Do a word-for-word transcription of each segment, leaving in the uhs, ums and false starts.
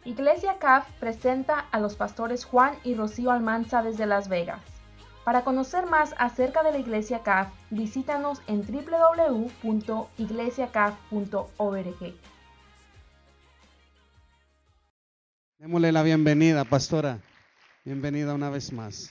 Iglesia C A F presenta a los pastores Juan y Rocío Almanza desde Las Vegas. Para conocer más acerca de la Iglesia C A F, visítanos en doble u doble u doble u punto iglesia c a f punto org. Démosle la bienvenida, pastora. Bienvenida una vez más.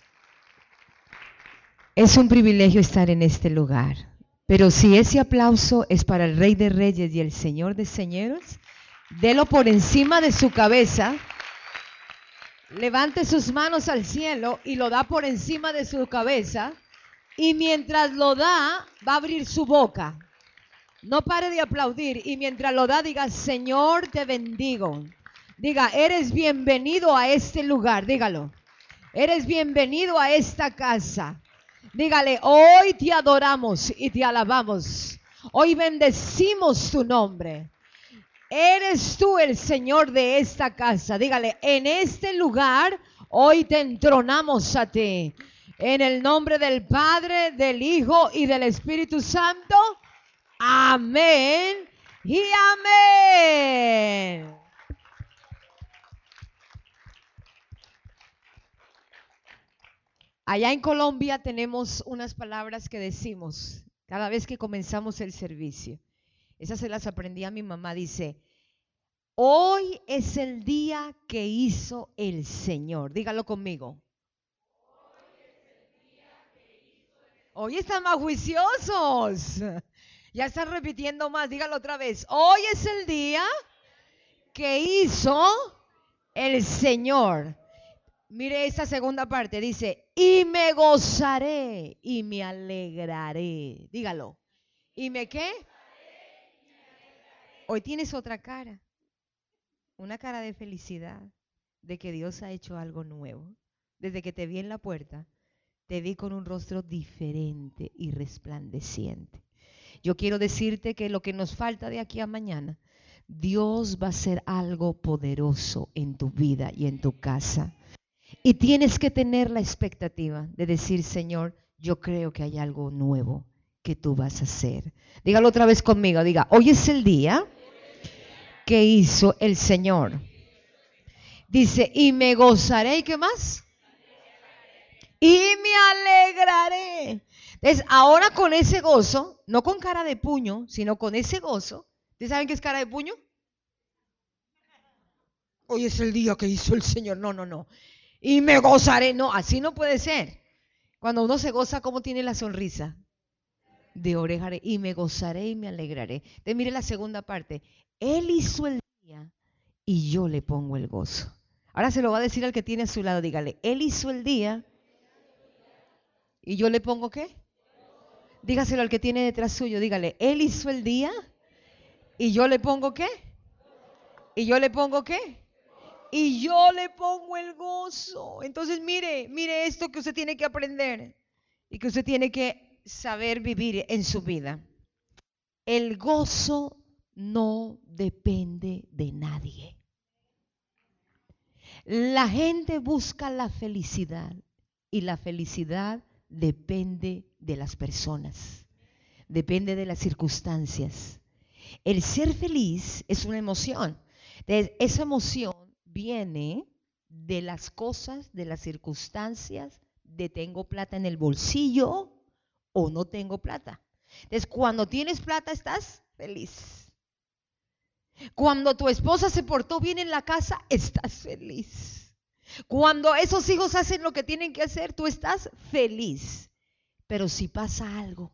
Es un privilegio estar en este lugar, pero si ese aplauso es para el Rey de Reyes y el Señor de Señores, délo por encima de su cabeza, levante sus manos al cielo y lo da por encima de su cabeza, y mientras lo da, va a abrir su boca. No pare de aplaudir, y mientras lo da, diga: Señor, te bendigo. Diga: eres bienvenido a este lugar, dígalo. Eres bienvenido a esta casa. Dígale: hoy te adoramos y te alabamos. Hoy bendecimos tu nombre. Eres tú el Señor de esta casa. Dígale: en este lugar hoy te entronamos a ti. En el nombre del Padre, del Hijo y del Espíritu Santo. Amén y amén. Allá en Colombia tenemos unas palabras que decimos cada vez que comenzamos el servicio. Esas se las aprendí a mi mamá. Dice: hoy es el día que hizo el Señor. Dígalo conmigo. Hoy están más juiciosos. Ya están repitiendo más. Dígalo otra vez. Hoy es el día que hizo el Señor. Mire esta segunda parte. Dice: y me gozaré y me alegraré. Dígalo. ¿Y me qué? Hoy tienes otra cara. Una cara de felicidad, de que Dios ha hecho algo nuevo. Desde que te vi en la puerta, te vi con un rostro diferente y resplandeciente. Yo quiero decirte que lo que nos falta de aquí a mañana, Dios va a hacer algo poderoso en tu vida y en tu casa. Y tienes que tener la expectativa de decir: Señor, yo creo que hay algo nuevo que tú vas a hacer. Dígalo otra vez conmigo. Diga: hoy es el día que hizo el Señor. Dice: y me gozaré. ¿Y qué más? Y me alegraré. Entonces, ahora con ese gozo, no con cara de puño, sino con ese gozo. ¿Ustedes saben qué es cara de puño? Hoy es el día que hizo el Señor. No, no, no. Y me gozaré. No, así no puede ser. Cuando uno se goza, ¿cómo tiene la sonrisa? De oreja. Y me gozaré y me alegraré. Entonces, mire la segunda parte. Él hizo el día y yo le pongo el gozo. Ahora se lo va a decir al que tiene a su lado. Dígale: Él hizo el día y yo le pongo ¿qué? Dígaselo al que tiene detrás suyo. Dígale: Él hizo el día y yo le pongo ¿qué? Y yo le pongo ¿qué? Y yo le pongo el gozo. Entonces mire, mire esto que usted tiene que aprender y que usted tiene que saber vivir en su vida. El gozo no depende de nadie. La gente busca la felicidad y la felicidad depende de las personas, depende de las circunstancias. El ser feliz es una emoción. Entonces, esa emoción viene de las cosas, de las circunstancias, de tengo plata en el bolsillo o no tengo plata. Entonces, cuando tienes plata estás feliz. Cuando tu esposa se portó bien en la casa, estás feliz. Cuando esos hijos hacen lo que tienen que hacer, tú estás feliz. Pero si pasa algo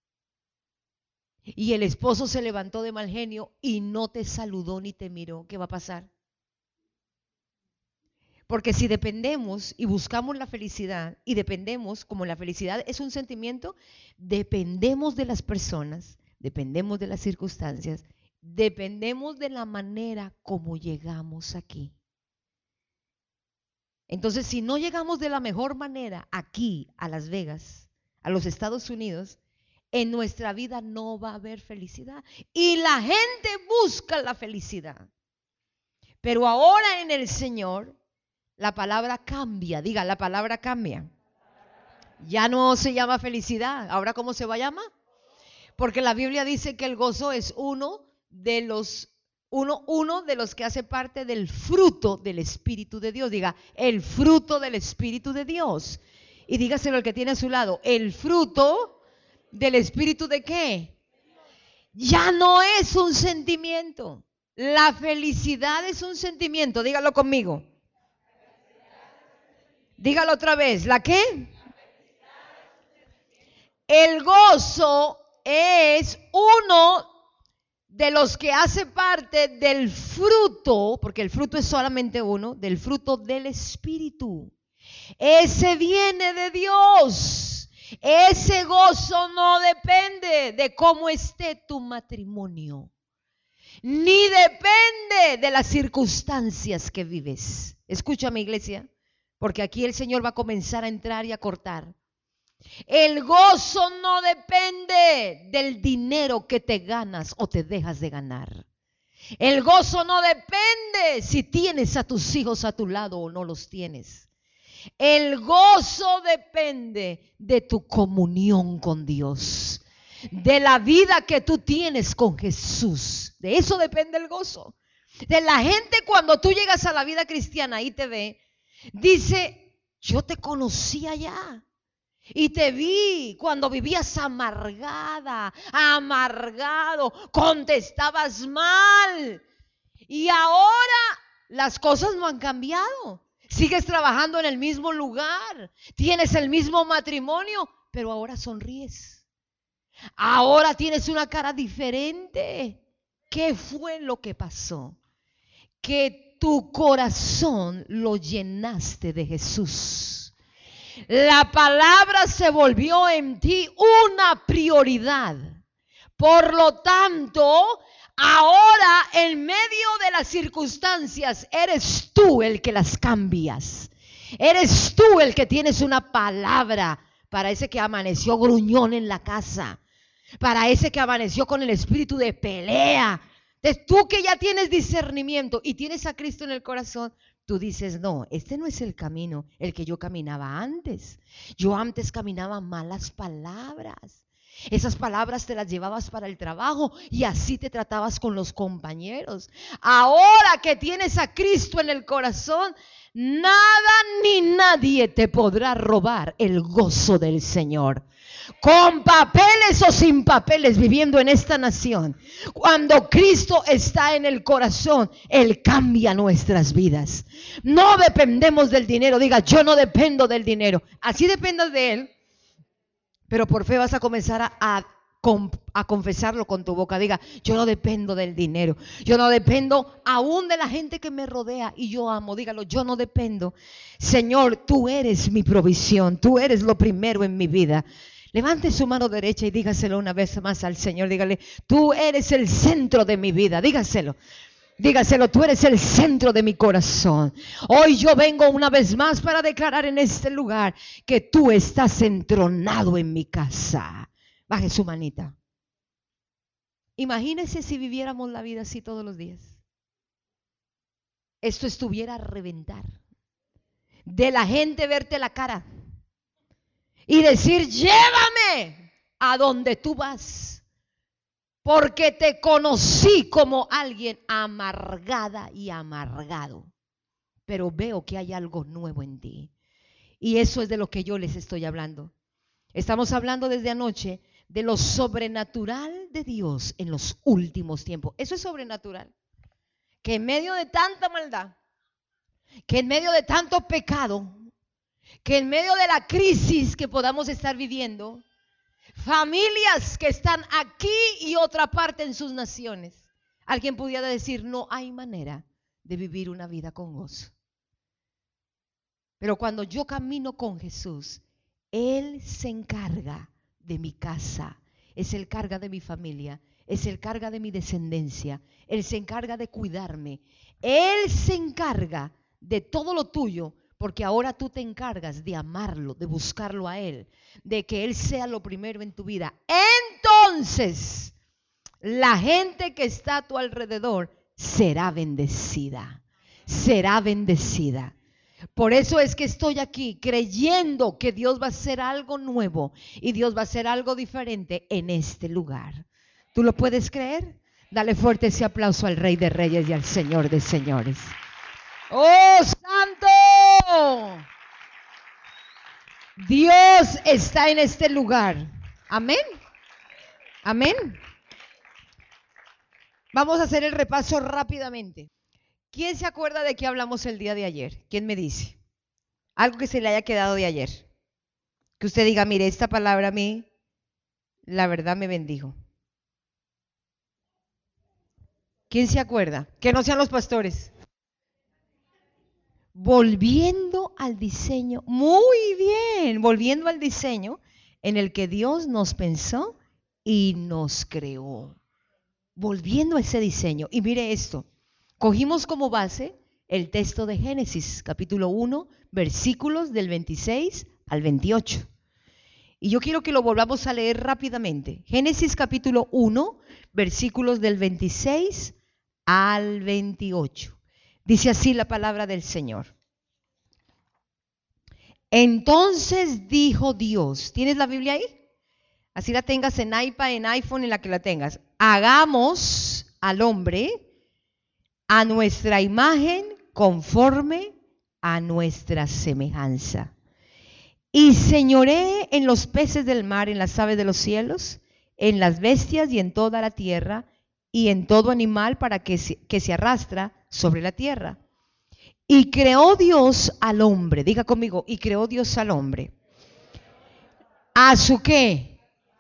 y el esposo se levantó de mal genio y no te saludó ni te miró, ¿qué va a pasar? Porque si dependemos y buscamos la felicidad y dependemos, como la felicidad es un sentimiento, dependemos de las personas, dependemos de las circunstancias, dependemos de la manera como llegamos aquí. Entonces, si no llegamos de la mejor manera aquí a Las Vegas, a los Estados Unidos, en nuestra vida no va a haber felicidad. Y la gente busca la felicidad. Pero ahora en el Señor, la palabra cambia. Diga, la palabra cambia. Ya no se llama felicidad. ¿Ahora cómo se va a llamar? Porque la Biblia dice que el gozo es uno de los Uno, uno de los que hace parte del fruto del Espíritu de Dios. Diga, el fruto del Espíritu de Dios. Y dígaselo al que tiene a su lado, el fruto del Espíritu ¿de qué? Ya no es un sentimiento. La felicidad es un sentimiento. Dígalo conmigo. Dígalo otra vez. ¿La qué? El gozo es uno de los que hace parte del fruto, porque el fruto es solamente uno, del fruto del Espíritu. Ese viene de Dios. Ese gozo no depende de cómo esté tu matrimonio, ni depende de las circunstancias que vives. Escúchame, iglesia, porque aquí el Señor va a comenzar a entrar y a cortar. El gozo no depende del dinero que te ganas o te dejas de ganar. El gozo no depende si tienes a tus hijos a tu lado o no los tienes. El gozo depende de tu comunión con Dios, de la vida que tú tienes con Jesús. De eso depende el gozo. De la gente cuando tú llegas a la vida cristiana y te ve, dice, yo te conocí allá. Y te vi cuando vivías amargada, amargado, contestabas mal. Y ahora las cosas no han cambiado. Sigues trabajando en el mismo lugar, tienes el mismo matrimonio, pero ahora sonríes. Ahora tienes una cara diferente. ¿Qué fue lo que pasó? Que tu corazón lo llenaste de Jesús. La palabra se volvió en ti una prioridad. Por lo tanto, ahora en medio de las circunstancias eres tú el que las cambias. Eres tú el que tienes una palabra para ese que amaneció gruñón en la casa, para ese que amaneció con el espíritu de pelea. Entonces, tú que ya tienes discernimiento y tienes a Cristo en el corazón, tú dices, no, este no es el camino, el que yo caminaba antes. Yo antes caminaba malas palabras. Esas palabras te las llevabas para el trabajo y así te tratabas con los compañeros. Ahora que tienes a Cristo en el corazón, nada ni nadie te podrá robar el gozo del Señor. Con papeles o sin papeles, viviendo en esta nación, cuando Cristo está en el corazón, Él cambia nuestras vidas. No dependemos del dinero. Diga, yo no dependo del dinero. Así dependas de Él, pero por fe vas a comenzar a, a, a confesarlo con tu boca. Diga, yo no dependo del dinero. Yo no dependo aún de la gente que me rodea y yo amo. Dígalo, yo no dependo. Señor, tú eres mi provisión. Tú eres lo primero en mi vida. Levante su mano derecha y dígaselo una vez más al Señor. Dígale, tú eres el centro de mi vida. Dígaselo. Dígaselo, tú eres el centro de mi corazón. Hoy yo vengo una vez más para declarar en este lugar que tú estás entronado en mi casa. Baje su manita. Imagínese si viviéramos la vida así todos los días. Esto estuviera a reventar. De la gente verte la cara y decir, llévame a donde tú vas, porque te conocí como alguien amargada y amargado, pero veo que hay algo nuevo en ti. Y eso es de lo que yo les estoy hablando. Estamos hablando desde anoche de lo sobrenatural de Dios en los últimos tiempos. Eso es sobrenatural. Que en medio de tanta maldad, que en medio de tanto pecado, que en medio de la crisis que podamos estar viviendo, familias que están aquí y otra parte en sus naciones, alguien pudiera decir, no hay manera de vivir una vida con gozo. Pero cuando yo camino con Jesús, Él se encarga de mi casa, Él se encarga de mi familia, Él se encarga de mi descendencia, Él se encarga de cuidarme, Él se encarga de todo lo tuyo. Porque ahora tú te encargas de amarlo, de buscarlo a Él, de que Él sea lo primero en tu vida. Entonces, la gente que está a tu alrededor será bendecida, será bendecida. Por eso es que estoy aquí creyendo que Dios va a hacer algo nuevo y Dios va a hacer algo diferente en este lugar. ¿Tú lo puedes creer? Dale fuerte ese aplauso al Rey de Reyes y al Señor de Señores. ¡Oh, santo! Dios está en este lugar. Amén. Amén. Vamos a hacer el repaso rápidamente. ¿Quién se acuerda de qué hablamos el día de ayer? ¿Quién me dice? Algo que se le haya quedado de ayer. Que usted diga, mire, esta palabra a mí, la verdad me bendijo. ¿Quién se acuerda? Que no sean los pastores. Volviendo al diseño, muy bien, volviendo al diseño en el que Dios nos pensó y nos creó. Volviendo a ese diseño. Y mire esto, cogimos como base el texto de Génesis, capítulo uno, versículos del veintiséis al veintiocho. Y yo quiero que lo volvamos a leer rápidamente. Génesis capítulo uno, versículos del veintiséis al veintiocho. Dice así la palabra del Señor. Entonces dijo Dios, ¿tienes la Biblia ahí? Así la tengas en iPad, en iPhone, en la que la tengas. Hagamos al hombre a nuestra imagen conforme a nuestra semejanza. Y señoree en los peces del mar, en las aves de los cielos, en las bestias y en toda la tierra, y en todo animal para que se, que se arrastra sobre la tierra. Y creó Dios al hombre, diga conmigo, y creó Dios al hombre. ¿A su qué?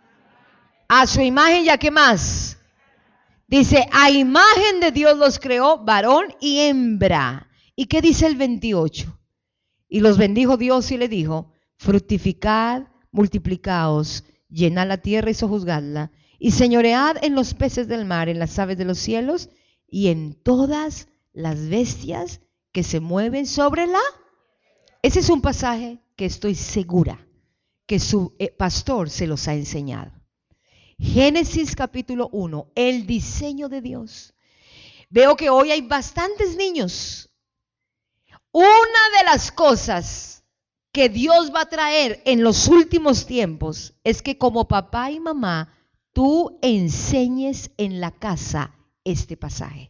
A su imagen, ¿ya qué más? Dice, a imagen de Dios los creó, varón y hembra. ¿Y qué dice el veintiocho? Y los bendijo Dios y le dijo, fructificad, multiplicaos, llenad la tierra y sojuzgadla, y señoread en los peces del mar, en las aves de los cielos, y en todas las bestias que se mueven sobre la... Ese es un pasaje que estoy segura que su eh, pastor se los ha enseñado. Génesis capítulo uno, el diseño de Dios. Veo que hoy hay bastantes niños. Una de las cosas que Dios va a traer en los últimos tiempos es que como papá y mamá, tú enseñes en la casa este pasaje.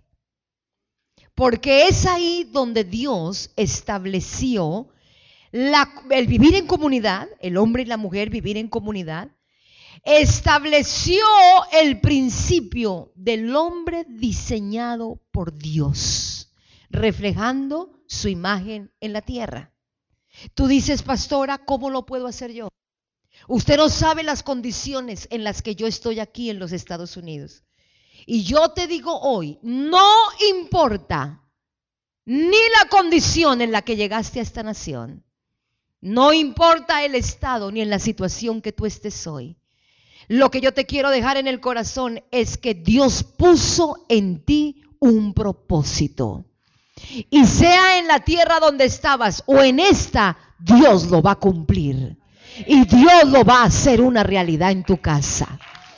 Porque es ahí donde Dios estableció la, el vivir en comunidad, el hombre y la mujer vivir en comunidad. Estableció el principio del hombre diseñado por Dios, reflejando su imagen en la tierra. Tú dices, pastora, ¿cómo lo puedo hacer yo? Usted no sabe las condiciones en las que yo estoy aquí en los Estados Unidos. Y yo te digo hoy, no importa ni la condición en la que llegaste a esta nación, no importa el estado ni en la situación que tú estés hoy. Lo que yo te quiero dejar en el corazón es que Dios puso en ti un propósito. Y sea en la tierra donde estabas o en esta, Dios lo va a cumplir. Y Dios lo va a hacer una realidad en tu casa.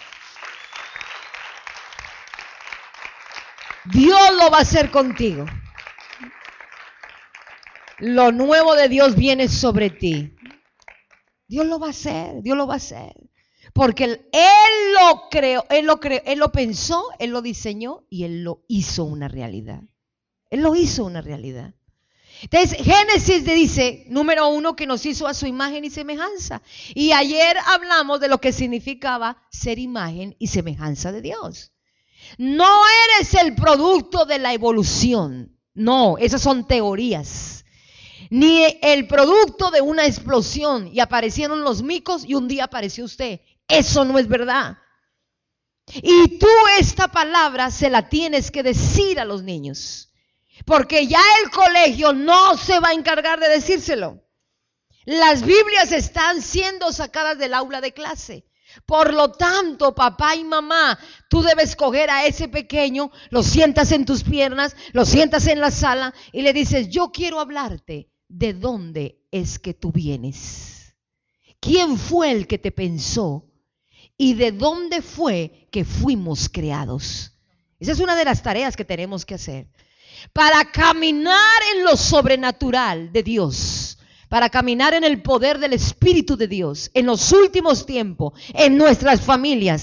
Dios lo va a hacer contigo. Lo nuevo de Dios viene sobre ti. Dios lo va a hacer, Dios lo va a hacer. Porque Él, él lo creó, él lo creó, Él lo pensó, Él lo diseñó y Él lo hizo una realidad. Él lo hizo una realidad. Entonces, Génesis dice, número uno, que nos hizo a su imagen y semejanza. Y ayer hablamos de lo que significaba ser imagen y semejanza de Dios. No eres el producto de la evolución. No, esas son teorías. Ni el producto de una explosión y aparecieron los micos y un día apareció usted. Eso no es verdad. Y tú esta palabra se la tienes que decir a los niños. Porque ya el colegio no se va a encargar de decírselo. Las Biblias están siendo sacadas del aula de clase. Por lo tanto, papá y mamá, tú debes coger a ese pequeño, lo sientas en tus piernas, lo sientas en la sala y le dices, yo quiero hablarte de dónde es que tú vienes. ¿Quién fue el que te pensó? ¿Y de dónde fue que fuimos creados? Esa es una de las tareas que tenemos que hacer. Para caminar en lo sobrenatural de Dios, para caminar en el poder del Espíritu de Dios, en los últimos tiempos, en nuestras familias,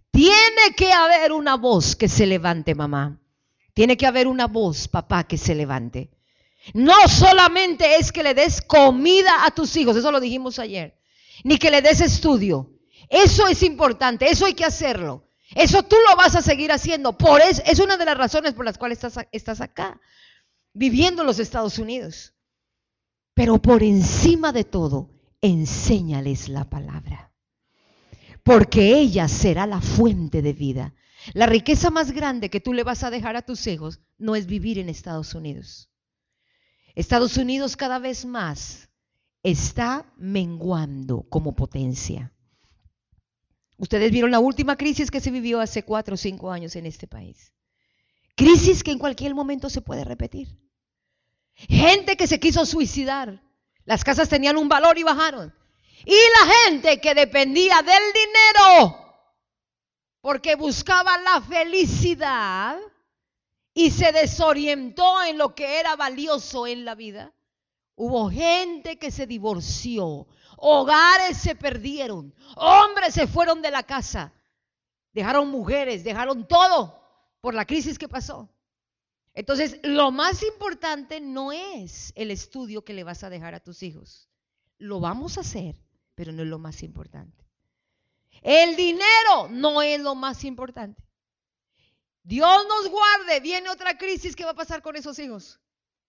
Tiene que haber una voz que se levante, mamá. Tiene que haber una voz, papá, que se levante. No solamente es que le des comida a tus hijos, eso lo dijimos ayer, ni que le des estudio. Eso es importante, eso hay que hacerlo. Eso tú lo vas a seguir haciendo. Por eso, es una de las razones por las cuales estás, estás acá, viviendo en los Estados Unidos. Pero por encima de todo, enséñales la palabra. Porque ella será la fuente de vida. La riqueza más grande que tú le vas a dejar a tus hijos no es vivir en Estados Unidos. Estados Unidos cada vez más está menguando como potencia. Ustedes vieron la última crisis que se vivió hace cuatro o cinco años en este país. Crisis que en cualquier momento se puede repetir. Gente que se quiso suicidar. Las casas tenían un valor y bajaron. Y la gente que dependía del dinero porque buscaba la felicidad y se desorientó en lo que era valioso en la vida. Hubo gente que se divorció, hogares se perdieron, hombres se fueron de la casa, dejaron mujeres, dejaron todo por la crisis que pasó. Entonces, lo más importante no es el estudio que le vas a dejar a tus hijos. Lo vamos a hacer, pero no es lo más importante. El dinero no es lo más importante. Dios nos guarde, viene otra crisis, ¿qué va a pasar con esos hijos?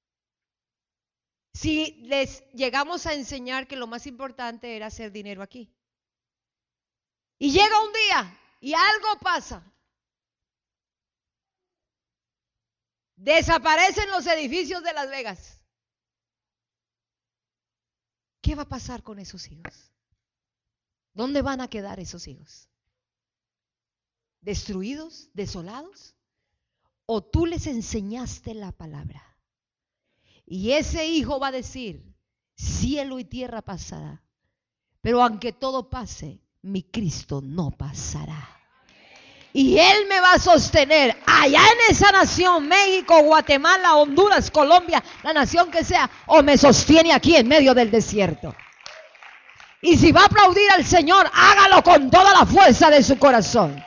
Si les llegamos a enseñar que lo más importante era hacer dinero aquí. Y llega un día y algo pasa. Desaparecen los edificios de Las Vegas. ¿Qué va a pasar con esos hijos? ¿Dónde van a quedar esos hijos? ¿Destruidos? ¿Desolados? ¿O tú les enseñaste la palabra? Y ese hijo va a decir, cielo y tierra pasará, pero aunque todo pase, mi Cristo no pasará. Y Él me va a sostener allá en esa nación, México, Guatemala, Honduras, Colombia, la nación que sea, o me sostiene aquí en medio del desierto. Y si va a aplaudir al Señor, hágalo con toda la fuerza de su corazón.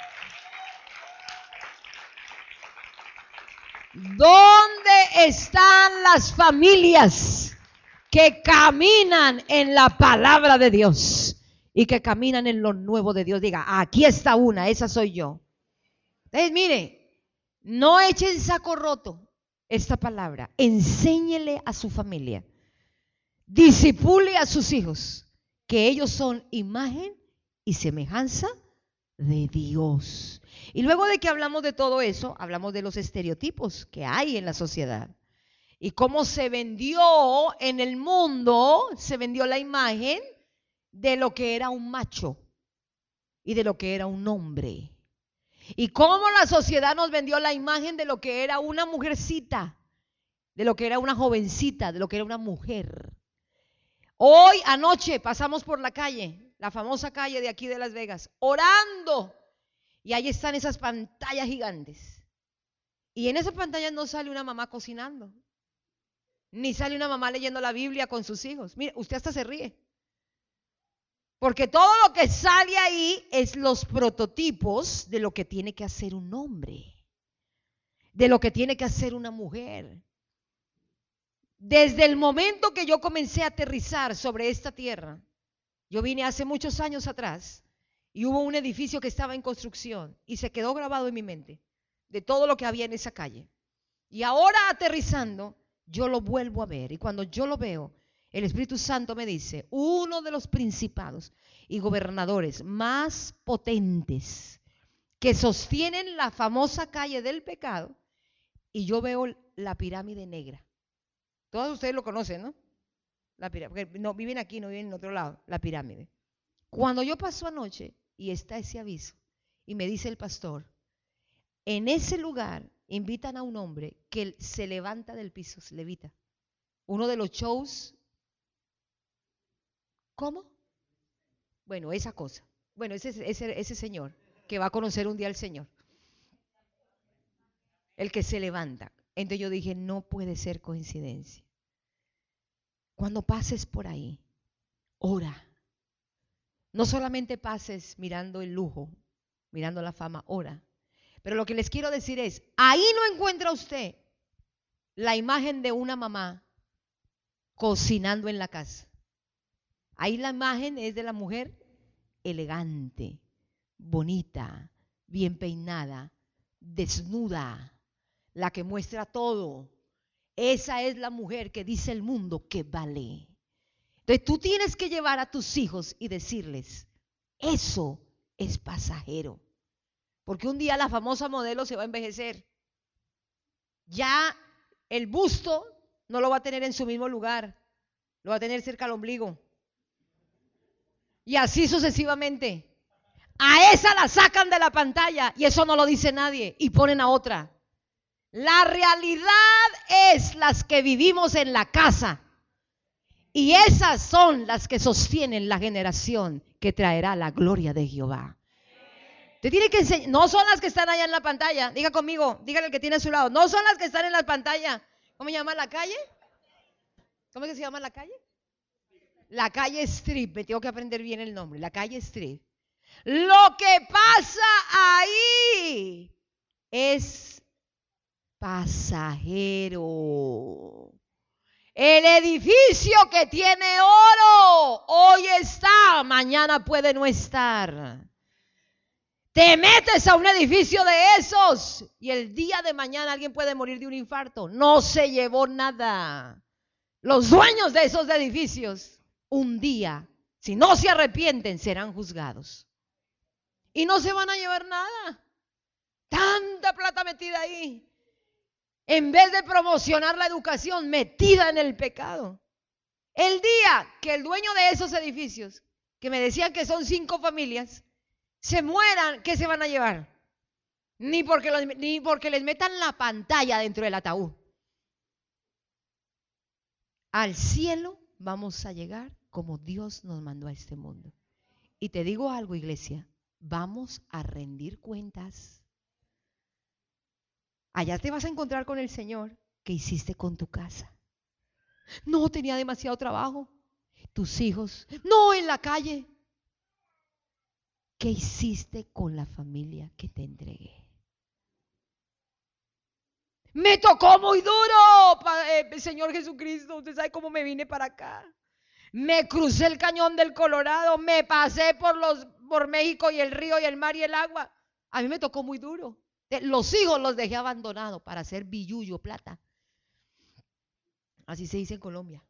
¿Dónde están las familias que caminan en la palabra de Dios y que caminan en lo nuevo de Dios? Diga, aquí está una, esa soy yo. Entonces, mire, no echen saco roto esta palabra. Enséñele a su familia, disipule a sus hijos, que ellos son imagen y semejanza de Dios. Y luego de que hablamos de todo eso, hablamos de los estereotipos que hay en la sociedad y cómo se vendió en el mundo, se vendió la imagen de lo que era un macho y de lo que era un hombre. Y cómo la sociedad nos vendió la imagen de lo que era una mujercita, de lo que era una jovencita, de lo que era una mujer. Hoy, anoche, pasamos por la calle, la famosa calle de aquí de Las Vegas, orando. Y ahí están esas pantallas gigantes. Y en esas pantallas no sale una mamá cocinando, ni sale una mamá leyendo la Biblia con sus hijos. Mire, usted hasta se ríe. Porque todo lo que sale ahí es los prototipos de lo que tiene que hacer un hombre, de lo que tiene que hacer una mujer. Desde el momento que yo comencé a aterrizar sobre esta tierra, yo vine hace muchos años atrás y hubo un edificio que estaba en construcción y se quedó grabado en mi mente de todo lo que había en esa calle. Y ahora aterrizando, yo lo vuelvo a ver. Y cuando yo lo veo, el Espíritu Santo me dice, uno de los principados y gobernadores más potentes que sostienen la famosa calle del pecado, y yo veo la pirámide negra. Todos ustedes lo conocen, ¿no? La pirámide, porque no viven aquí, no viven en otro lado, la pirámide. Cuando yo paso anoche y está ese aviso, y me dice el pastor, en ese lugar invitan a un hombre que se levanta del piso, se levita. Uno de los shows. ¿Cómo? Bueno, esa cosa. Bueno, ese, ese, ese señor que va a conocer un día al Señor. El que se levanta. Entonces yo dije, no puede ser coincidencia. Cuando pases por ahí, ora. No solamente pases mirando el lujo Mirando la Fama, ora. Pero lo que les quiero decir es, ahí no encuentra usted la imagen de una mamá cocinando en la casa. Ahí la imagen es de la mujer elegante, bonita, bien peinada, desnuda, la que muestra todo. Esa es la mujer que dice el mundo que vale. Entonces tú tienes que llevar a tus hijos y decirles, eso es pasajero. Porque un día la famosa modelo se va a envejecer. Ya el busto no lo va a tener en su mismo lugar, lo va a tener cerca al ombligo. Y así sucesivamente. A esa la sacan de la pantalla y eso no lo dice nadie y ponen a otra. La realidad es las que vivimos en la casa. Y esas son las que sostienen la generación que traerá la gloria de Jehová. Te tiene que enseñar, no son las que están allá en la pantalla. Diga conmigo, dígale al que tiene a su lado. No son las que están en la pantalla. ¿Cómo se llama la calle? ¿Cómo es que se llama la calle? La calle Strip. Me tengo que aprender bien el nombre. La calle Strip. Lo que pasa ahí es pasajero. El edificio que tiene oro hoy está, mañana puede no estar. Te metes a un edificio de esos y el día de mañana alguien puede morir de un infarto. No se llevó nada. Los dueños de esos edificios un día, si no se arrepienten, serán juzgados. Y no se van a llevar nada. Tanta plata metida ahí. En vez de promocionar la educación, metida en el pecado. El día que el dueño de esos edificios, que me decían que son cinco familias, se mueran, ¿qué se van a llevar? Ni porque, los, ni porque les metan la pantalla dentro del ataúd. Al cielo vamos a llegar como Dios nos mandó a este mundo. Y te digo algo, iglesia, vamos a rendir cuentas. Allá te vas a encontrar con el Señor. ¿Qué hiciste con tu casa? No, tenía demasiado trabajo. Tus hijos, no, en la calle. ¿Qué hiciste con la familia que te entregué? Me tocó muy duro, eh, Señor Jesucristo. Usted sabe cómo me vine para acá. Me crucé el cañón del Colorado, me pasé por, los, por México y el río y el mar y el agua. A mí me tocó muy duro. Los hijos los dejé abandonados para hacer billullo, plata. Así se dice en Colombia.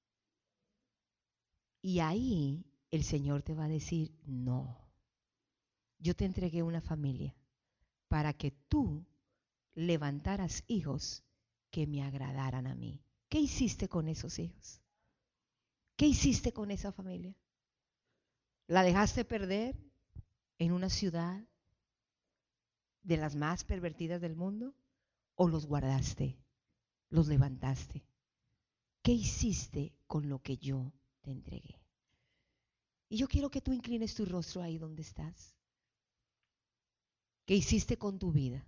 Y ahí el Señor te va a decir, no. Yo te entregué una familia para que tú levantaras hijos que me agradaran a mí. ¿Qué hiciste con esos hijos? ¿Qué hiciste con esa familia? ¿La dejaste perder en una ciudad de las más pervertidas del mundo? ¿O los guardaste? ¿Los levantaste? ¿Qué hiciste con lo que yo te entregué? Y yo quiero que tú inclines tu rostro ahí donde estás. ¿Qué hiciste con tu vida?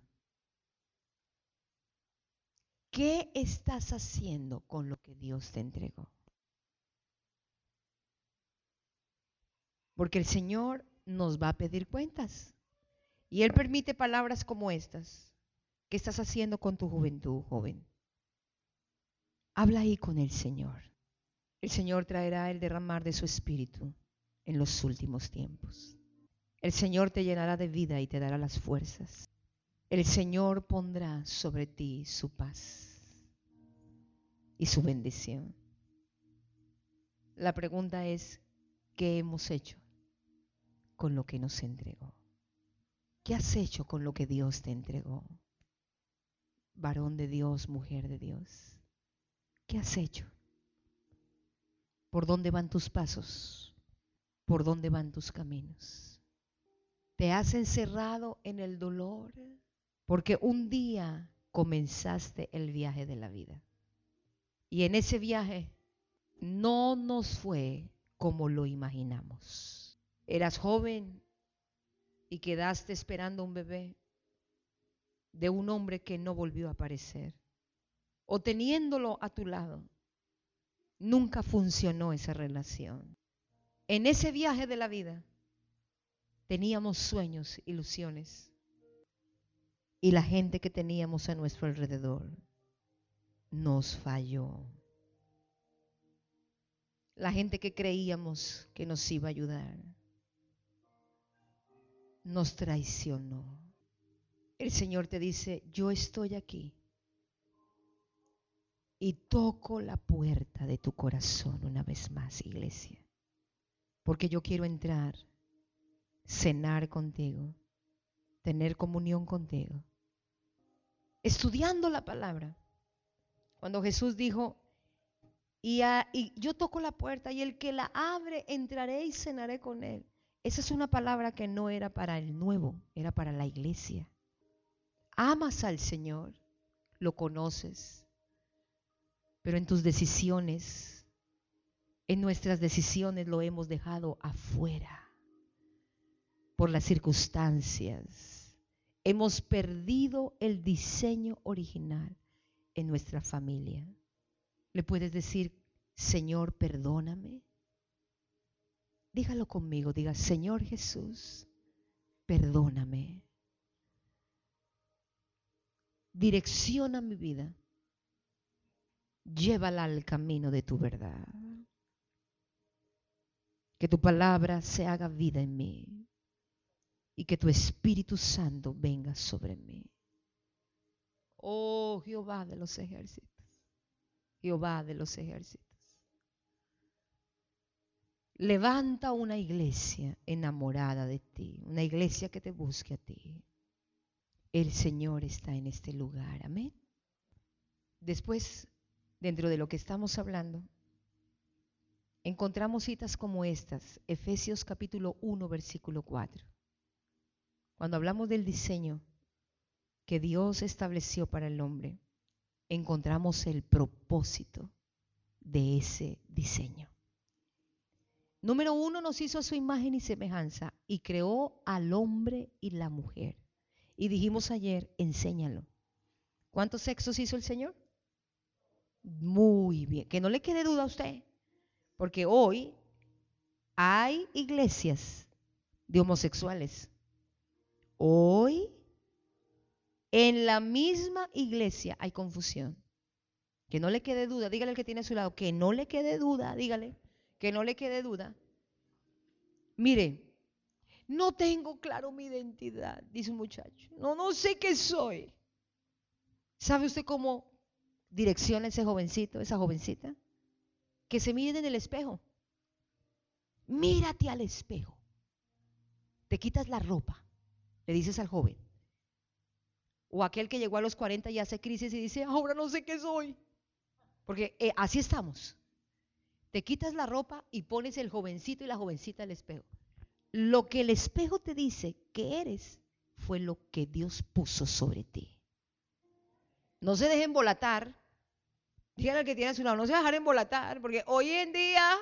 ¿Qué estás haciendo con lo que Dios te entregó? Porque el Señor nos va a pedir cuentas. Y Él permite palabras como estas. ¿Qué estás haciendo con tu juventud, joven? Habla ahí con el Señor. El Señor traerá el derramar de su espíritu en los últimos tiempos. El Señor te llenará de vida y te dará las fuerzas. El Señor pondrá sobre ti su paz y su bendición. La pregunta es, ¿qué hemos hecho con lo que nos entregó? ¿Qué has hecho con lo que Dios te entregó? Varón de Dios, mujer de Dios. ¿Qué has hecho? ¿Por dónde van tus pasos? ¿Por dónde van tus caminos? ¿Te has encerrado en el dolor? Porque un día comenzaste el viaje de la vida. Y en ese viaje no nos fue como lo imaginamos. Eras joven y quedaste esperando un bebé de un hombre que no volvió a aparecer. O teniéndolo a tu lado, nunca funcionó esa relación. En ese viaje de la vida, teníamos sueños, ilusiones, y la gente que teníamos a nuestro alrededor nos falló. La gente que creíamos que nos iba a ayudar nos traicionó. El Señor te dice, yo estoy aquí y toco la puerta de tu corazón una vez más, iglesia, porque yo quiero entrar, cenar contigo, tener comunión contigo, estudiando la palabra. Cuando Jesús dijo, y, a, y yo toco la puerta y el que la abre, entraré y cenaré con él. Esa es una palabra que no era para el nuevo, era para la iglesia. Amas al Señor, lo conoces, pero en tus decisiones, en nuestras decisiones lo hemos dejado afuera por las circunstancias. Hemos perdido el diseño original en nuestra familia. Le puedes decir, Señor, perdóname. Dígalo conmigo, diga, Señor Jesús, perdóname. Direcciona mi vida. Llévala al camino de tu verdad. Que tu palabra se haga vida en mí y que tu Espíritu Santo venga sobre mí. Oh Jehová de los ejércitos. Jehová de los ejércitos. Levanta una iglesia enamorada de ti, una iglesia que te busque a ti. El Señor está en este lugar, amén. Después, dentro de lo que estamos hablando, encontramos citas como estas, Efesios capítulo uno, versículo cuatro. Cuando hablamos del diseño que Dios estableció para el hombre, encontramos el propósito de ese diseño. Número uno, nos hizo a su imagen y semejanza y creó al hombre y la mujer. Y dijimos ayer, enséñalo. ¿Cuántos sexos hizo el Señor? Muy bien, que no le quede duda a usted, porque hoy hay iglesias de homosexuales. Hoy en la misma iglesia hay confusión. Que no le quede duda, dígale al que tiene a su lado, que no le quede duda, dígale, que no le quede duda. Mire, no tengo claro mi identidad, dice un muchacho. No, no sé qué soy. ¿Sabe usted cómo direcciona ese jovencito, esa jovencita? Que se mire en el espejo. Mírate al espejo. Te quitas la ropa, le dices al joven. O aquel que llegó a los cuarenta y hace crisis y dice, ahora no sé qué soy. Porque eh, así estamos. Te quitas la ropa y pones el jovencito y la jovencita al espejo. Lo que el espejo te dice que eres fue lo que Dios puso sobre ti. No se dejen embolatar. Díganle al que tiene a su lado, no se dejen embolatar, porque hoy en día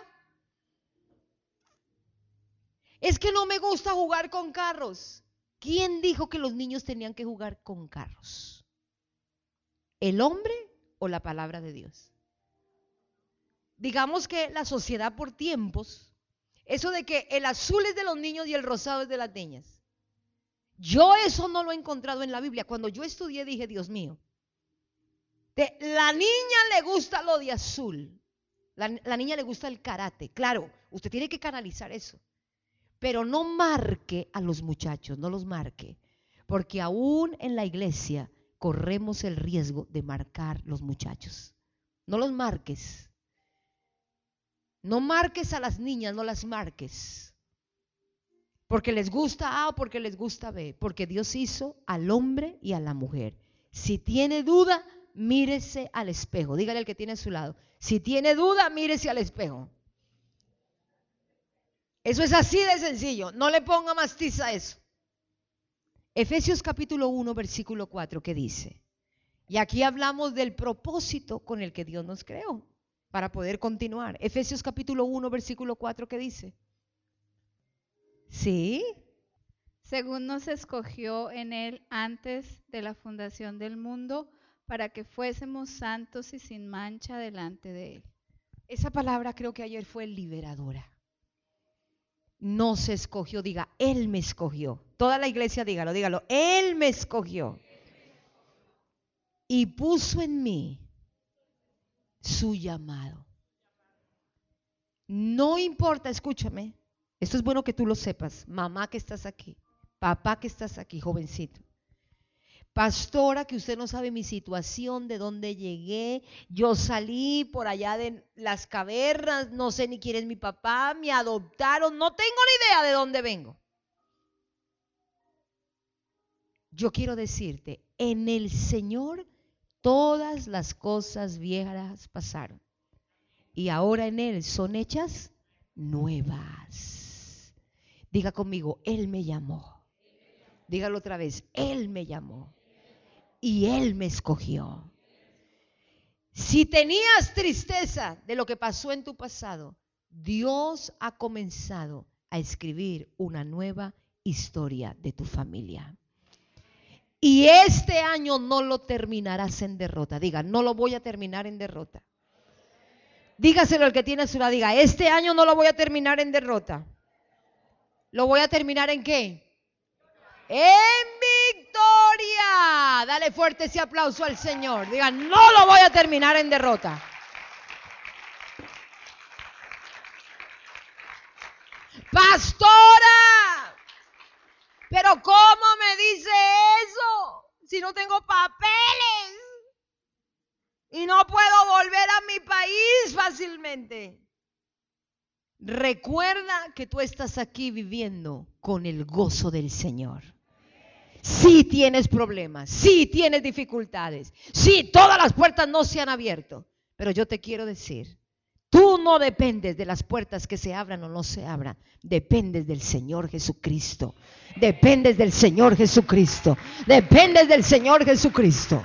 es que no me gusta jugar con carros. ¿Quién dijo que los niños tenían que jugar con carros? ¿El hombre o la palabra de Dios? Digamos que la sociedad por tiempos, eso de que el azul es de los niños y el rosado es de las niñas. Yo eso no lo he encontrado en la Biblia. Cuando yo estudié dije, Dios mío, de, la niña le gusta lo de azul, la, la niña le gusta el karate. Claro, usted tiene que canalizar eso. Pero no marque a los muchachos, no los marque, porque aún en la iglesia corremos el riesgo de marcar los muchachos. No los marques. No marques a las niñas, no las marques. Porque les gusta A o porque les gusta B, porque Dios hizo al hombre y a la mujer. Si tiene duda, mírese al espejo. Dígale al que tiene a su lado. Si tiene duda, mírese al espejo. Eso es así de sencillo, no le ponga más tiza a eso. Efesios capítulo uno, versículo cuatro, ¿qué dice? Y aquí hablamos del propósito con el que Dios nos creó, para poder continuar. Efesios capítulo uno, versículo cuatro, ¿qué dice? ¿Sí? Según nos escogió en Él antes de la fundación del mundo, para que fuésemos santos y sin mancha delante de Él. Esa palabra creo que ayer fue liberadora. no se escogió, diga, Él me escogió. Toda la iglesia dígalo, dígalo, Él me escogió. Y puso en mí su llamado. No importa, escúchame, esto es bueno que tú lo sepas, mamá que estás aquí, papá que estás aquí, jovencito. Pastora, que usted no sabe mi situación, de dónde llegué, yo salí por allá de las cavernas, no sé ni quién es mi papá, me adoptaron, no tengo ni idea de dónde vengo. Yo quiero decirte, en el Señor todas las cosas viejas pasaron y ahora en Él son hechas nuevas. Diga conmigo, Él me llamó. Dígalo otra vez, Él me llamó. Y Él me escogió. Si tenías tristeza de lo que pasó en tu pasado, Dios ha comenzado a escribir una nueva historia de tu familia. Y este año no lo terminarás en derrota. Diga, no lo voy a terminar en derrota. Dígaselo al que tiene a su lado, diga, este año no lo voy a terminar en derrota. ¿Lo voy a terminar en qué? En victoria. Dale fuerte ese aplauso al Señor. Diga, no lo voy a terminar en derrota. Pastora, pero ¿cómo me dice eso si no tengo papeles y no puedo volver a mi país fácilmente? Recuerda que tú estás aquí viviendo con el gozo del Señor. Sí tienes problemas, sí tienes dificultades, sí todas las puertas no se han abierto, pero yo te quiero decir, tú no dependes de las puertas que se abran o no se abran, dependes del Señor Jesucristo, dependes del Señor Jesucristo, dependes del Señor Jesucristo.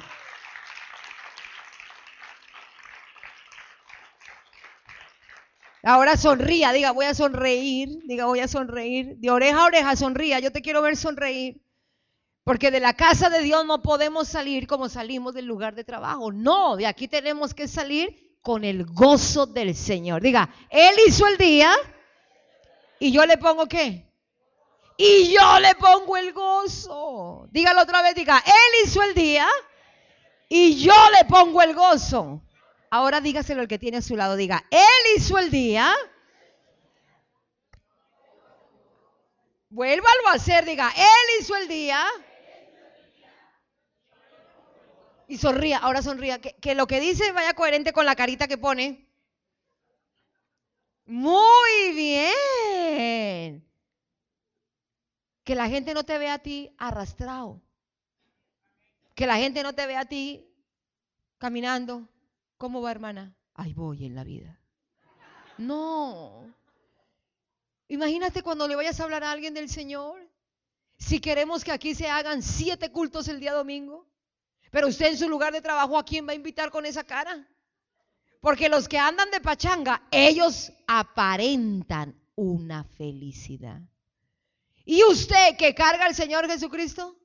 Ahora sonría, diga, voy a sonreír, diga, voy a sonreír, de oreja a oreja sonría, yo te quiero ver sonreír. Porque de la casa de Dios no podemos salir como salimos del lugar de trabajo. No, de aquí tenemos que salir con el gozo del Señor. Diga, Él hizo el día y yo le pongo ¿qué? Y yo le pongo el gozo. Dígalo otra vez, diga, Él hizo el día y yo le pongo el gozo. Ahora dígaselo al que tiene a su lado, diga, Él hizo el día. Vuélvalo a hacer, diga, Él hizo el día. Y sonría, ahora sonría, que, que lo que dice vaya coherente con la carita que pone. Muy bien. Que la gente no te vea a ti arrastrado. Que la gente no te vea a ti caminando. ¿Cómo va, hermana? Ahí voy en la vida. No. Imagínate cuando le vayas a hablar a alguien del Señor. Si queremos que aquí se hagan siete cultos el día domingo. Pero usted en su lugar de trabajo, ¿a quién va a invitar con esa cara? Porque los que andan de pachanga, ellos aparentan una felicidad. ¿Y usted que carga al Señor Jesucristo?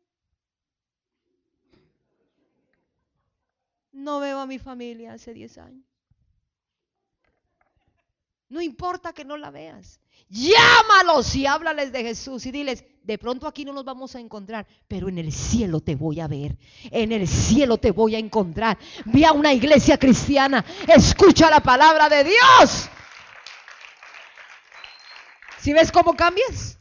No veo a mi familia hace diez años. No importa que no la veas. Llámalos y háblales de Jesús y diles, de pronto aquí no nos vamos a encontrar, pero en el cielo te voy a ver, en el cielo te voy a encontrar. Ve a una iglesia cristiana, escucha la palabra de Dios. ¿Sí ves cómo cambias?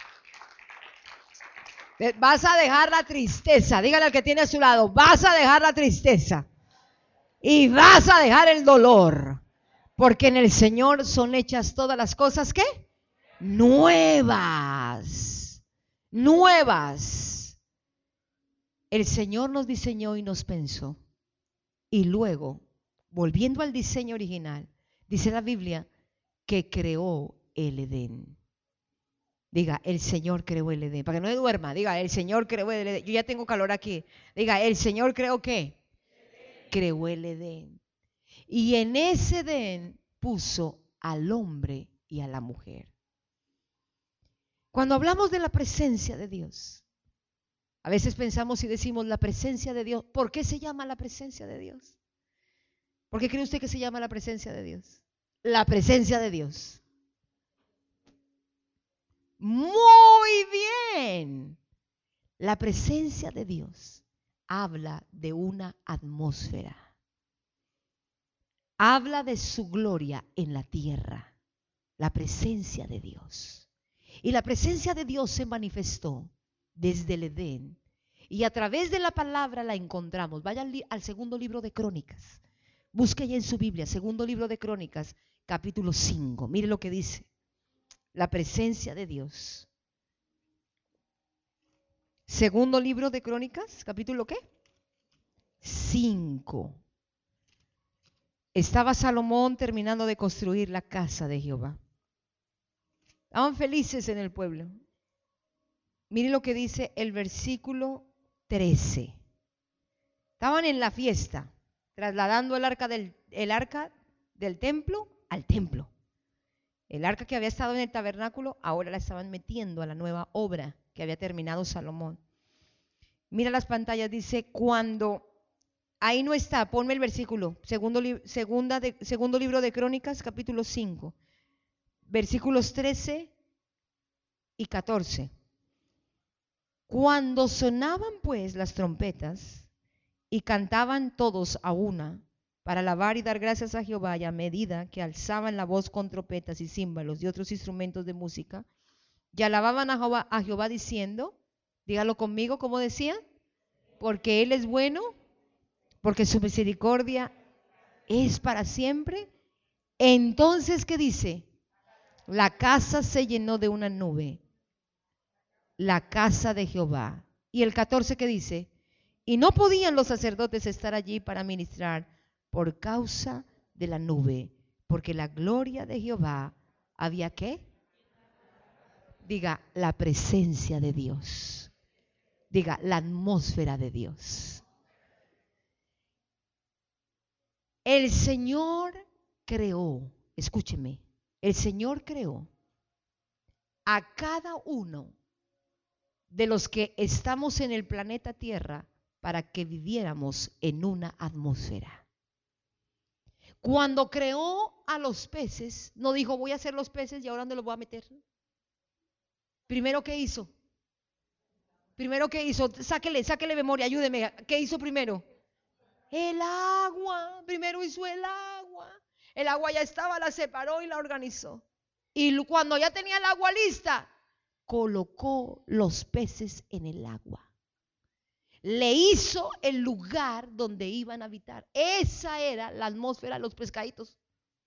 Vas a dejar la tristeza, dígale al que tiene a su lado, vas a dejar la tristeza y vas a dejar el dolor, porque en el Señor son hechas todas las cosas, ¿qué? Nuevas, nuevas. El Señor nos diseñó y nos pensó. Y luego, volviendo al diseño original, dice la Biblia que creó el Edén. Diga, el Señor creó el Edén. Para que no se duerma, diga, el Señor creó el Edén. Yo ya tengo calor aquí. Diga, el Señor creó ¿qué? Creó el Edén. Y en ese Edén puso al hombre y a la mujer. Cuando hablamos de la presencia de Dios, a veces pensamos y decimos la presencia de Dios. ¿Por qué se llama la presencia de Dios? ¿Por qué cree usted que se llama la presencia de Dios? La presencia de Dios. Muy bien. La presencia de Dios habla de una atmósfera. Habla de su gloria en la tierra. La presencia de Dios. Y la presencia de Dios se manifestó desde el Edén. Y a través de la palabra la encontramos. Vaya al, al segundo libro de Crónicas. Busque ahí en su Biblia, segundo libro de Crónicas, capítulo cinco. Mire lo que dice. La presencia de Dios. Segundo libro de Crónicas, capítulo ¿qué? cinco. Estaba Salomón terminando de construir la casa de Jehová. Estaban felices en el pueblo. Mire lo que dice el versículo trece. Estaban en la fiesta, trasladando el arca del, el arca del templo al templo. El arca que había estado en el tabernáculo, ahora la estaban metiendo a la nueva obra que había terminado Salomón. Mira las pantallas, dice, cuando, ahí no está, ponme el versículo, segundo, segunda de, segundo libro de Crónicas, capítulo cinco, versículos trece y catorce. Cuando sonaban pues las trompetas y cantaban todos a una para alabar y dar gracias a Jehová, y a medida que alzaban la voz con trompetas y címbalos y otros instrumentos de música, y alababan a Jehová, a Jehová diciendo, dígalo conmigo, ¿cómo decía? Porque Él es bueno, porque su misericordia es para siempre. Entonces, ¿qué dice? La casa se llenó de una nube, la casa de Jehová. Y el catorce, ¿qué dice? Y no podían los sacerdotes estar allí para ministrar por causa de la nube, porque la gloria de Jehová había, ¿qué? Diga, la presencia de Dios. Diga, la atmósfera de Dios. El Señor creó, escúcheme, el Señor creó a cada uno de los que estamos en el planeta Tierra para que viviéramos en una atmósfera. Cuando creó a los peces, no dijo, voy a hacer los peces y ahora ¿dónde los voy a meter? Primero, ¿qué hizo? Primero, ¿qué hizo? Sáquele, sáquele memoria, ayúdeme. ¿Qué hizo primero? El agua. Primero hizo el agua. El agua ya estaba, la separó y la organizó. Y cuando ya tenía el agua lista, colocó los peces en el agua. Le hizo el lugar donde iban a habitar. Esa era la atmósfera de los pescaditos.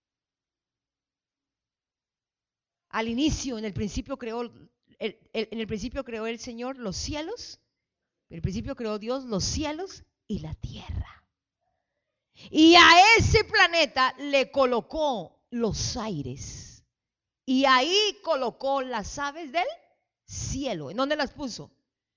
Al inicio, en el principio creó, el, el, en el principio creó el Señor los cielos. En el principio creó Dios los cielos y la tierra. Y a ese planeta le colocó los aires. Y ahí colocó las aves del cielo. ¿En dónde las puso?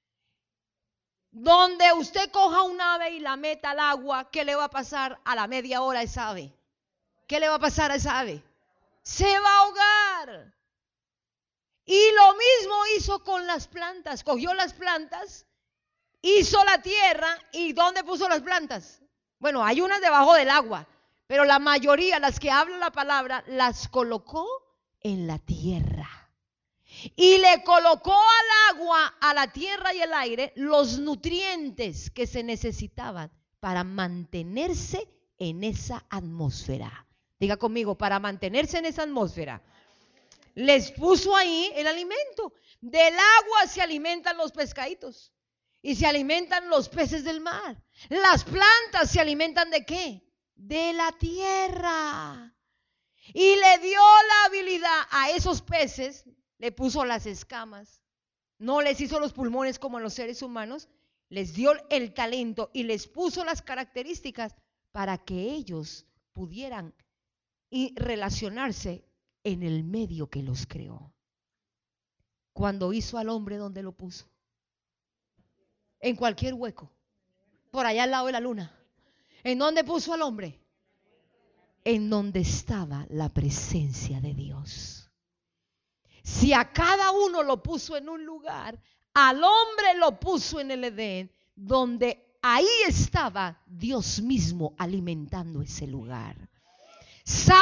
Donde usted coja un ave y la meta al agua, ¿qué le va a pasar a la media hora a esa ave? ¿Qué le va a pasar a esa ave? Se va a ahogar. Y lo mismo hizo con las plantas. Cogió las plantas, hizo la tierra, ¿y dónde puso las plantas? Bueno, hay unas debajo del agua, pero la mayoría, las que hablan la palabra, las colocó en la tierra. Y le colocó al agua, a la tierra y el aire, los nutrientes que se necesitaban para mantenerse en esa atmósfera. Diga conmigo, para mantenerse en esa atmósfera. Les puso ahí el alimento. Del agua se alimentan los pescaditos y se alimentan los peces del mar. Las plantas se alimentan ¿de qué? De la tierra. Y le dio la habilidad a esos peces. Le puso las escamas, no les hizo los pulmones como a los seres humanos, les dio el talento y les puso las características para que ellos pudieran relacionarse en el medio que los creó. Cuando hizo al hombre, ¿dónde lo puso? En cualquier hueco, por allá al lado de la luna. ¿En dónde puso al hombre? En donde estaba la presencia de Dios. Si a cada uno lo puso en un lugar, al hombre lo puso en el Edén, donde ahí estaba Dios mismo alimentando ese lugar. ¿Sabes por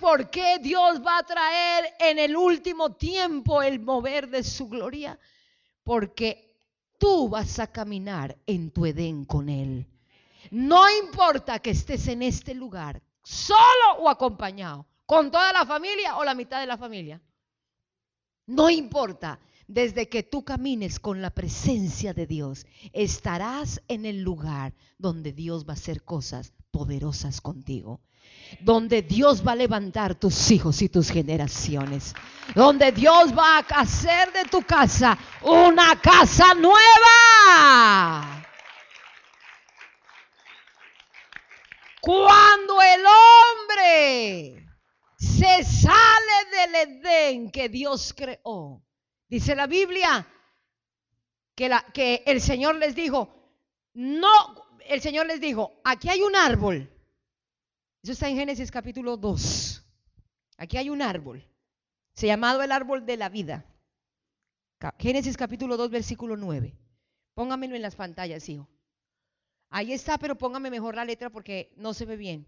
por qué Dios va a traer en el último tiempo el mover de su gloria? Porque tú vas a caminar en tu Edén con Él. No importa que estés en este lugar, solo o acompañado, con toda la familia o la mitad de la familia. No importa, desde que tú camines con la presencia de Dios, estarás en el lugar donde Dios va a hacer cosas poderosas contigo. Donde Dios va a levantar tus hijos y tus generaciones. Donde Dios va a hacer de tu casa una casa nueva. Cuando el hombre se sale del Edén que Dios creó, dice la Biblia que, la, que el Señor les dijo, no, el Señor les dijo, aquí hay un árbol. Eso está en Génesis capítulo dos. Aquí hay un árbol, se llamado el árbol de la vida. Génesis capítulo dos, versículo nueve. Póngamelo en las pantallas, hijo. Ahí está, pero póngame mejor la letra porque no se ve bien.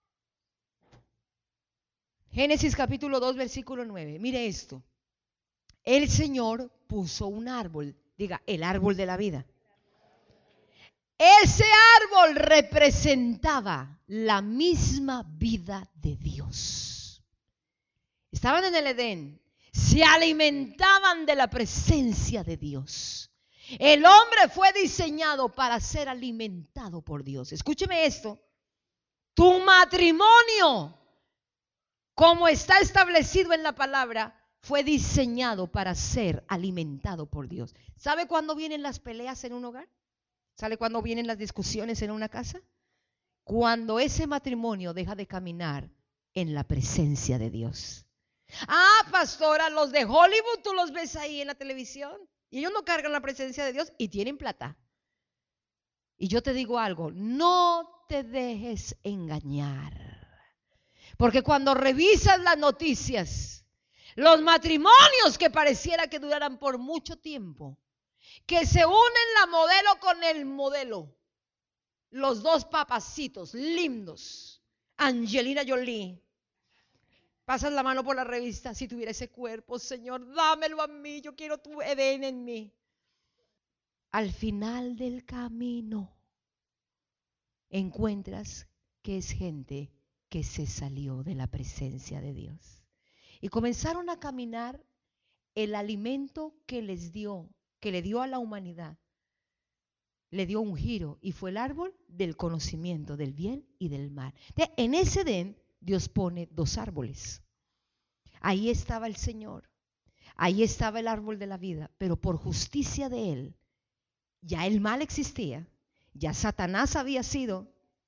Génesis capítulo dos, versículo nueve. Mire esto. El Señor puso un árbol, diga, el árbol de la vida. Ese árbol representaba la misma vida de Dios. Estaban en el Edén, se alimentaban de la presencia de Dios. El hombre fue diseñado para ser alimentado por Dios. Escúcheme esto. Tu matrimonio, como está establecido en la palabra, fue diseñado para ser alimentado por Dios. ¿Sabe cuándo vienen las peleas en un hogar? ¿Sabe cuándo vienen las discusiones en una casa? Cuando ese matrimonio deja de caminar en la presencia de Dios. Ah, pastora, los de Hollywood tú los ves ahí en la televisión y ellos no cargan la presencia de Dios y tienen plata. Y yo te digo algo, no te dejes engañar. Porque cuando revisas las noticias, los matrimonios que pareciera que duraran por mucho tiempo, que se unen la modelo con el modelo, los dos papacitos lindos, Angelina Jolie, pasas la mano por la revista, si tuviera ese cuerpo, Señor, dámelo a mí, yo quiero tu Edén en mí. Al final del camino encuentras que es gente que se salió de la presencia de Dios y comenzaron a caminar el alimento que les dio, que le dio a la humanidad, le dio un giro y fue el árbol del conocimiento del bien y del mal. Entonces, en ese Edén Dios pone dos árboles. Ahí estaba el Señor, ahí estaba el árbol de la vida, pero por justicia de Él, ya el mal existía, ya Satanás había sido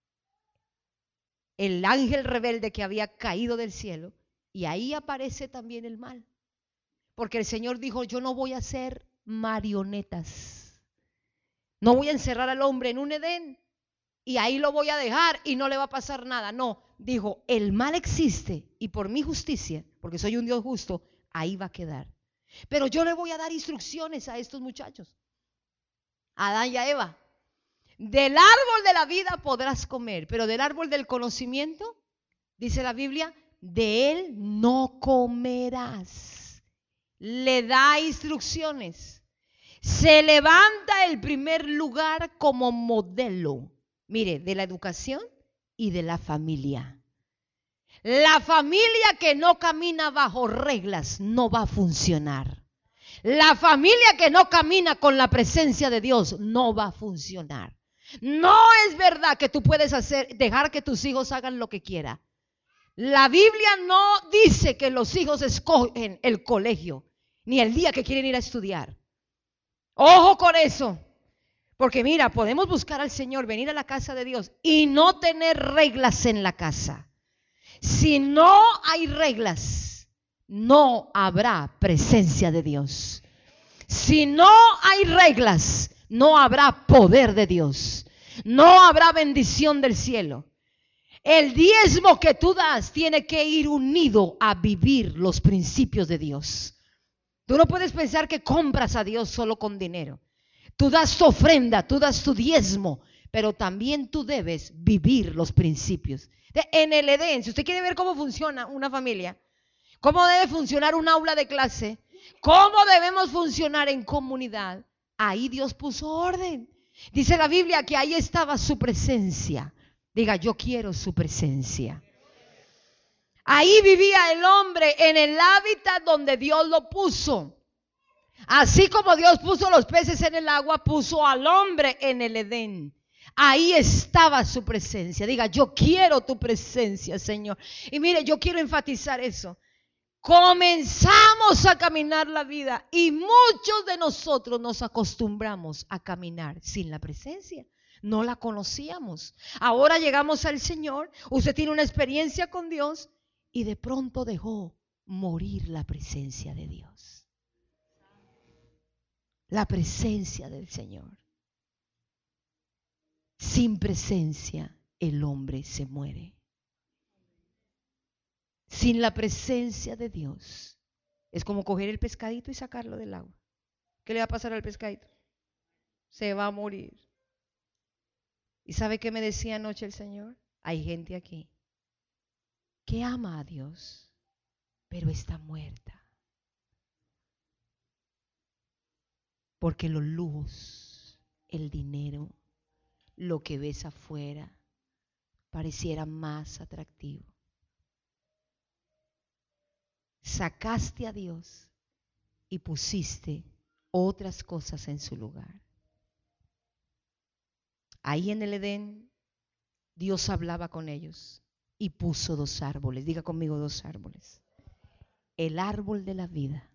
el ángel rebelde que había caído del cielo, y ahí aparece también el mal. Porque el Señor dijo, yo no voy a hacer marionetas, no voy a encerrar al hombre en un Edén y ahí lo voy a dejar y no le va a pasar nada. No, dijo, el mal existe y por mi justicia, porque soy un Dios justo, ahí va a quedar. Pero yo le voy a dar instrucciones a estos muchachos, a Adán y a Eva. Del árbol de la vida podrás comer, pero del árbol del conocimiento, dice la Biblia, de él no comerás. Le da instrucciones. Se levanta el primer lugar como modelo, mire, de la educación y de la familia. La familia que no camina bajo reglas no va a funcionar. La familia que no camina con la presencia de Dios no va a funcionar. No es verdad que tú puedes hacer, dejar que tus hijos hagan lo que quieran. La Biblia no dice que los hijos escogen el colegio, ni el día que quieren ir a estudiar. Ojo con eso, porque mira, podemos buscar al Señor, venir a la casa de Dios y no tener reglas en la casa. Si no hay reglas, no habrá presencia de Dios. Si no hay reglas, no habrá poder de Dios. No habrá bendición del cielo. El diezmo que tú das tiene que ir unido a vivir los principios de Dios. Tú no puedes pensar que compras a Dios solo con dinero. Tú das tu ofrenda, tú das tu diezmo, pero también tú debes vivir los principios. De, en el Edén, si usted quiere ver cómo funciona una familia, cómo debe funcionar un aula de clase, cómo debemos funcionar en comunidad, ahí Dios puso orden. Dice la Biblia que ahí estaba su presencia. Diga, yo quiero su presencia. Ahí vivía el hombre en el hábitat donde Dios lo puso. Así como Dios puso los peces en el agua, puso al hombre en el Edén. Ahí estaba su presencia. Diga, yo quiero tu presencia, Señor. Y mire, yo quiero enfatizar eso. Comenzamos a caminar la vida y muchos de nosotros nos acostumbramos a caminar sin la presencia. No la conocíamos. Ahora llegamos al Señor, usted tiene una experiencia con Dios y de pronto dejó morir la presencia de Dios. La presencia del Señor. Sin presencia el hombre se muere. Sin la presencia de Dios es como coger el pescadito y sacarlo del agua. ¿Qué le va a pasar al pescadito? Se va a morir. ¿Y sabe qué me decía anoche el Señor? Hay gente aquí que ama a Dios, pero está muerta. Porque los lujos, el dinero, lo que ves afuera, pareciera más atractivo. Sacaste a Dios y pusiste otras cosas en su lugar. Ahí en el Edén, Dios hablaba con ellos y puso dos árboles. Diga conmigo, dos árboles. El árbol de la vida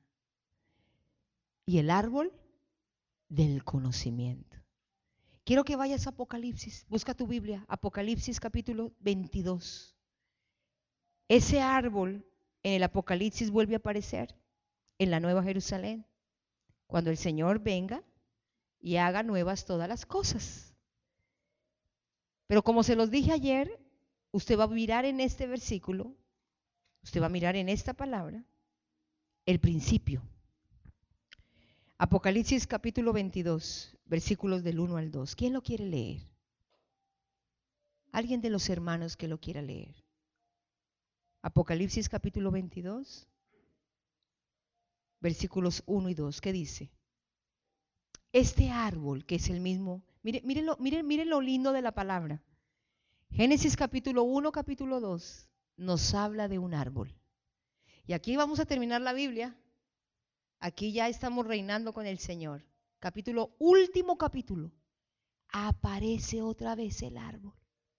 y el árbol del conocimiento. Quiero que vayas a Apocalipsis. Busca tu Biblia, Apocalipsis capítulo veintidós. Ese árbol en el Apocalipsis vuelve a aparecer en la Nueva Jerusalén, cuando el Señor venga y haga nuevas todas las cosas. Pero como se los dije ayer, usted va a mirar en este versículo, usted va a mirar en esta palabra, el principio. Apocalipsis capítulo veintidós, versículos del uno al dos. ¿Quién lo quiere leer? ¿Alguien de los hermanos que lo quiera leer? Apocalipsis capítulo veintidós, versículos uno y dos. ¿Qué dice? Este árbol que es el mismo, mire, mire, lo, mire, mire lo lindo de la palabra. Génesis capítulo uno, capítulo dos nos habla de un árbol. Y aquí vamos a terminar la Biblia. Aquí ya estamos reinando con el Señor. Capítulo, último capítulo. Aparece otra vez el árbol.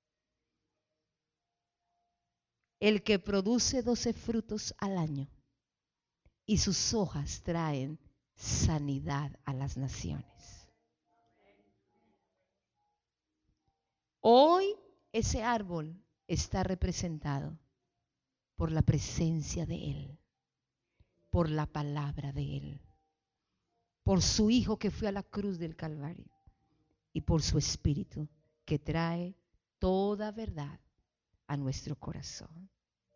El que produce doce frutos al año y sus hojas traen sanidad a las naciones. Hoy ese árbol está representado por la presencia de Él, por la palabra de Él, por su Hijo que fue a la cruz del Calvario y por su Espíritu que trae toda verdad a nuestro corazón.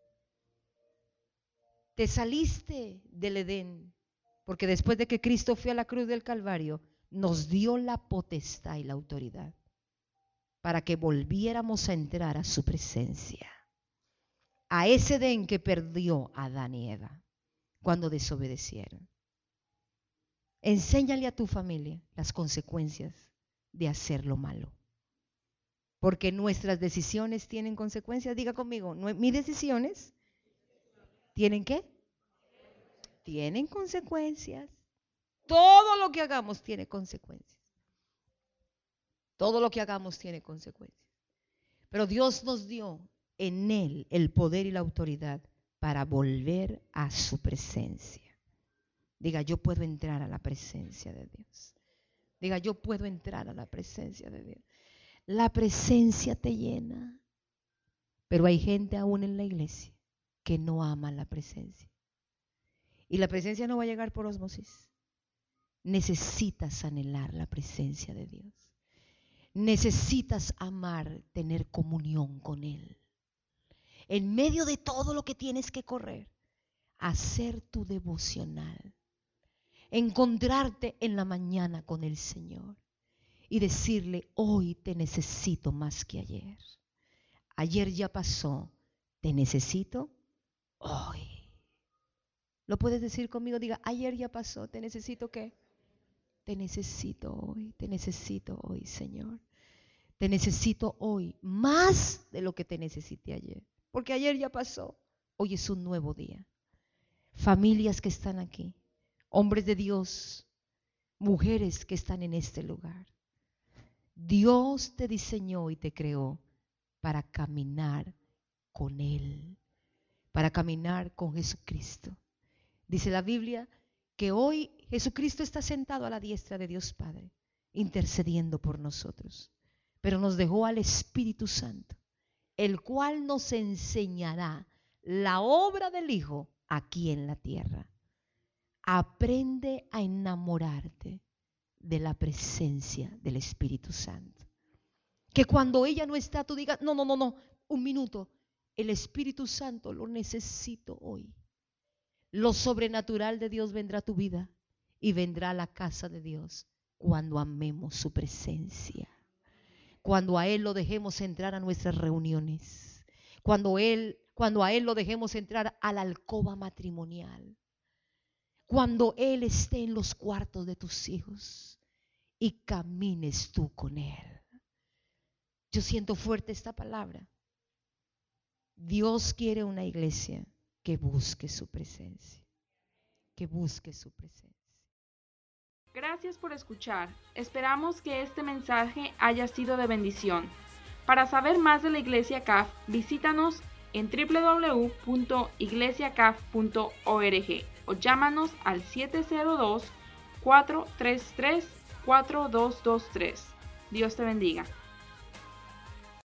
Te saliste del Edén, porque después de que Cristo fue a la cruz del Calvario, nos dio la potestad y la autoridad para que volviéramos a entrar a su presencia, a ese Edén que perdió Adán y Eva cuando desobedecieron. Enséñale a tu familia las consecuencias de hacer lo malo, porque nuestras decisiones tienen consecuencias. Diga conmigo, mis decisiones tienen ¿qué? Tienen consecuencias. Todo lo que hagamos tiene consecuencias. Todo lo que hagamos tiene consecuencias. Pero Dios nos dio en Él el poder y la autoridad para volver a su presencia. Diga, yo puedo entrar a la presencia de Dios. Diga, yo puedo entrar a la presencia de Dios. La presencia te llena. Pero hay gente aún en la iglesia que no ama la presencia. Y la presencia no va a llegar por ósmosis. Necesitas anhelar la presencia de Dios. Necesitas amar, tener comunión con Él. En medio de todo lo que tienes que correr, hacer tu devocional. Encontrarte en la mañana con el Señor y decirle, hoy te necesito más que ayer. Ayer ya pasó, te necesito hoy. ¿Lo puedes decir conmigo? Diga, ayer ya pasó, ¿te necesito qué? Te necesito hoy, te necesito hoy, Señor. Te necesito hoy más de lo que te necesité ayer. Porque ayer ya pasó, hoy es un nuevo día. Familias que están aquí, hombres de Dios, mujeres que están en este lugar. Dios te diseñó y te creó para caminar con Él, para caminar con Jesucristo. Dice la Biblia que hoy Jesucristo está sentado a la diestra de Dios Padre, intercediendo por nosotros. Pero nos dejó al Espíritu Santo, el cual nos enseñará la obra del Hijo aquí en la tierra. Aprende a enamorarte de la presencia del Espíritu Santo. Que cuando ella no está, tú digas, no, no, no, no, un minuto. El Espíritu Santo lo necesito hoy. Lo sobrenatural de Dios vendrá a tu vida y vendrá a la casa de Dios cuando amemos su presencia. Cuando a Él lo dejemos entrar a nuestras reuniones. Cuando, él, cuando a Él lo dejemos entrar a la alcoba matrimonial. Cuando Él esté en los cuartos de tus hijos y camines tú con Él. Yo siento fuerte esta palabra. Dios quiere una iglesia que busque su presencia, que busque su presencia. Gracias por escuchar. Esperamos que este mensaje haya sido de bendición. Para saber más de la Iglesia C A F, visítanos en doble u doble u doble u punto iglesia c a f punto org o llámanos al siete cero dos, cuatro tres tres, cuatro dos dos tres. Dios te bendiga.